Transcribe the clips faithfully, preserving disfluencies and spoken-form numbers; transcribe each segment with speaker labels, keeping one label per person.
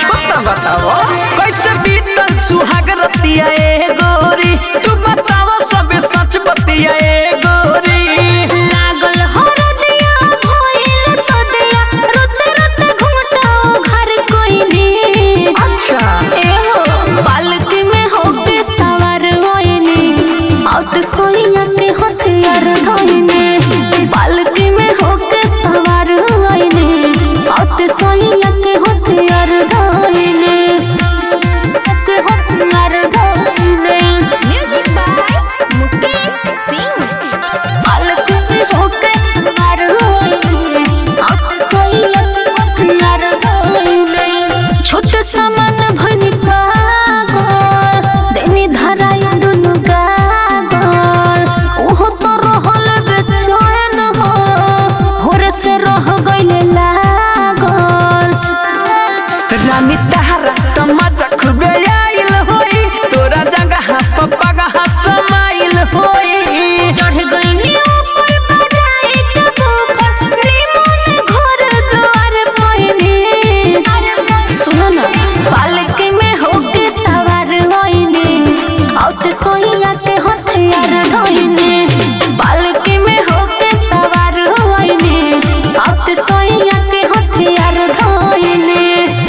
Speaker 1: बता बताओ कैसे बीतल सुहाग रतिया ए गोरी तू बताओ सब सच बतिया ए गोरी
Speaker 2: लागल हरदिया भइल सदिया रुते रुते घुमटाओ घर कोई नहीं।
Speaker 1: अच्छा
Speaker 2: ए हो पालकी में होके सवार होइनी आउत सोइया के हथियार धइने पालकी में होके सवार होइनी आउत सोइया के हथियार धइने के हथियार धइने। Music by Mukesh Singh. पालकी में होके सवार होइनी आउत सोइया के हथियार धइने छोटे सामान भनी पागल देनी धराई दुनु गागल ओहो तो रहल बेचैन हो होरे से रह गइले लागल।
Speaker 1: रानी तहरा तमाचा खूबे आइल होई तोरा जगह पप्पा का समाइल होई
Speaker 2: चढ़ गइनी ऊपर बजाई के भूखल निमन घर द्वार पइनी। सुनो ना पालकी में होके सवार होइनी आउत सोइया के हथियार धइनी पालकी में होके सवार होइनी आउत सोइया के हथियार धइनी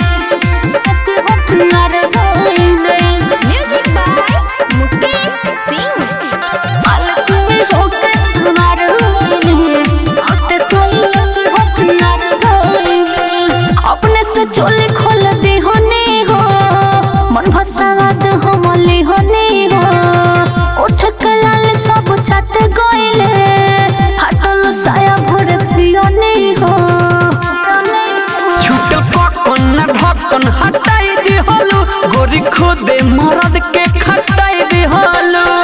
Speaker 2: हथियार धइनी। Music by Mukesh Singh. पालकी में होके सवार होइनी आउत सोइया के हथियार धइनी अपने से चोली खोल दी होने हो मन भसावाद हमले होने हो उठ के लाल सब छट गइले फाटल साया भोर सियोने हो।
Speaker 1: छूट पकन ढक्कन हटाई दी हलू गोरी खुदे मरद के खटाई दी हलू